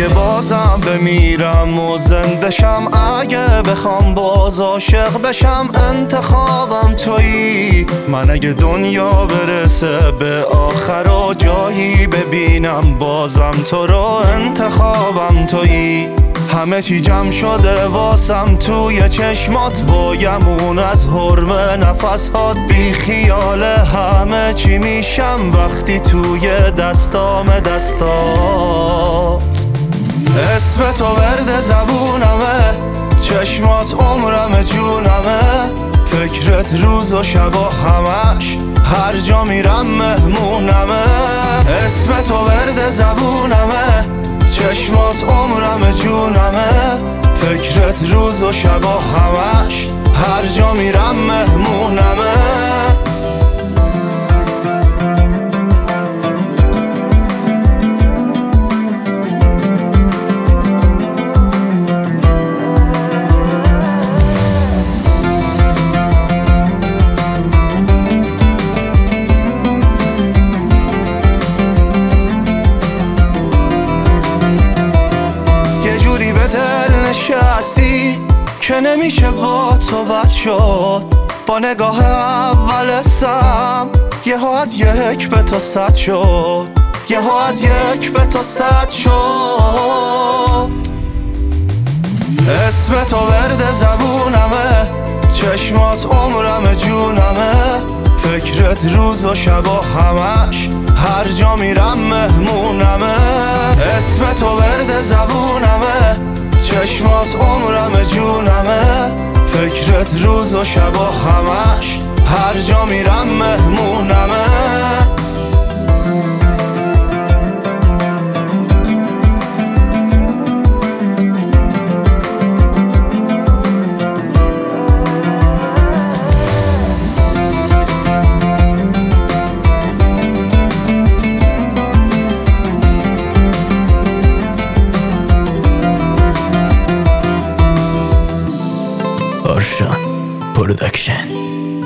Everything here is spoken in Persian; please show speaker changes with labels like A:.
A: اگه بازم بمیرم و زندشم، اگه بخوام باز عاشق بشم، انتخابم تویی. من اگه دنیا برسه به آخر و جایی ببینم بازم تو رو، انتخابم تویی. همه چی جمع شده واسم توی چشمات، وایمون از حرم نفسات. بی خیال همه چی میشم وقتی توی دستات. اسم تو ورد زبونمه، چشمات عمرم جونمه. فکرت روز و شب و همش، هر جا میرم مهمونمه. اسم تو ورد زبونمه، چشمات عمرم جونمه. فکرت روز و شب و همش، هر جا میرم مهمونمه. نشستی که نمیشه با تو بد شد. با نگاه اول سم یهو از یک به تو صد شد. یهو از یک به تو صد شد. اسم تو ورد زبونمه، چشمات عمرم جونمه. فکرت روز و شب و همش، هر جا میرم مهمونمه. اسم تو ورد زبونمه، چشمات عمرم جونمه. فکرت روز و شب و همش، هر جا میرم مهمونمه.
B: Ocean Production.